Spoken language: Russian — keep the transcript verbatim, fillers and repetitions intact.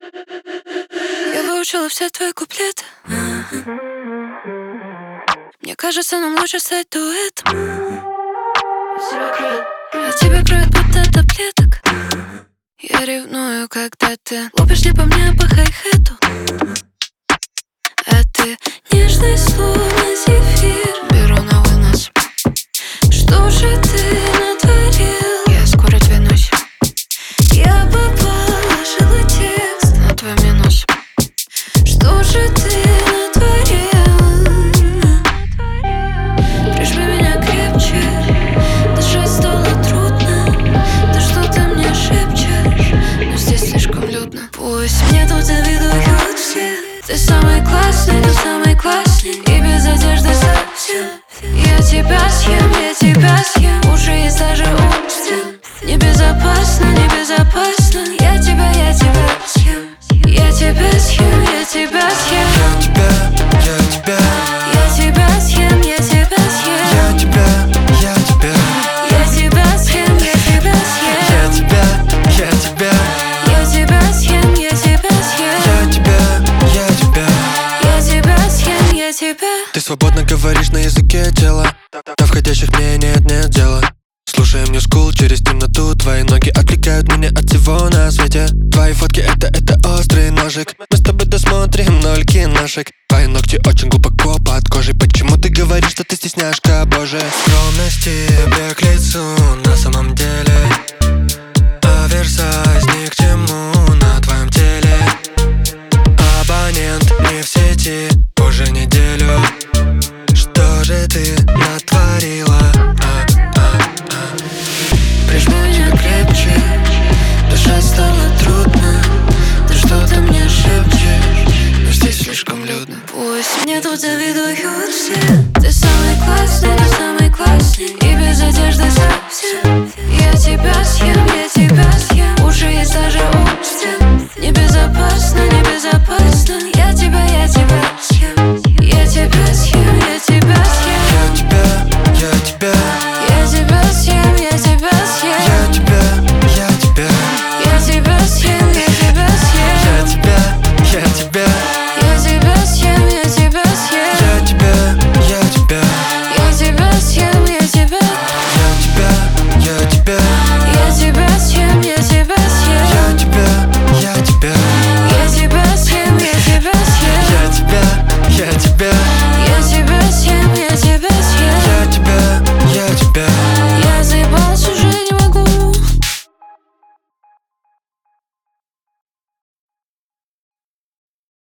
Я выучила все твои куплеты. Мне кажется, нам лучше стать дуэтом. А тебя кроет будто таблеток. Я ревную, когда ты лупишь не по мне, а по хай-хету. А ты нежный, словно зефир. Беру на вынос. Что же ты натворил? Я скоро двинусь. Я бы положила текст на твой минус. Что же ты натворил? Прижми меня крепче. Дышать стало трудно. Да что ты мне шепчешь? Но здесь слишком людно. Пусть мне тут завидуют все. Ты самый классный, ты самый классный. И без одежды совсем. Я тебя съем, я тебя съем. Уже есть даже Остин. Небезопасно, небезопасно. Я тебя, я тебя съем. Я тебя съем, я тебя съем. Я тебя, я тебя. Я тебя съем, я тебя съем. Я тебя, я тебя. Я тебя съем, я тебя съем. Я тебя, я тебя. Я тебя съем, я тебя съем. Я тебя, я тебя. Я тебя съем, я тебя. Ты свободно говоришь на языке тела. До входящих мне нет, нет дела. Слушай мне скул через темноту. Твои ноги отвлекают меня от всего на свете. Твои фотки это, это острый ножик. Мы с тобой досмотрим ноль киношек. Твои ногти очень глубоко под кожей. Почему ты говоришь, что ты стесняшка, боже? Скромности бег лицу на самом деле. Оверсайз ни к чему на твоем теле. Абонент не в сети уже неделю. Что же ты натворила? А, а, а. Прижми меня крепче. Дышать стало трудно. Ты что-то мне шепчешь. Но здесь слишком людно. Пусть мне тут завидуют все. Ты самый классный, ты самый классный. И без одежды совсем.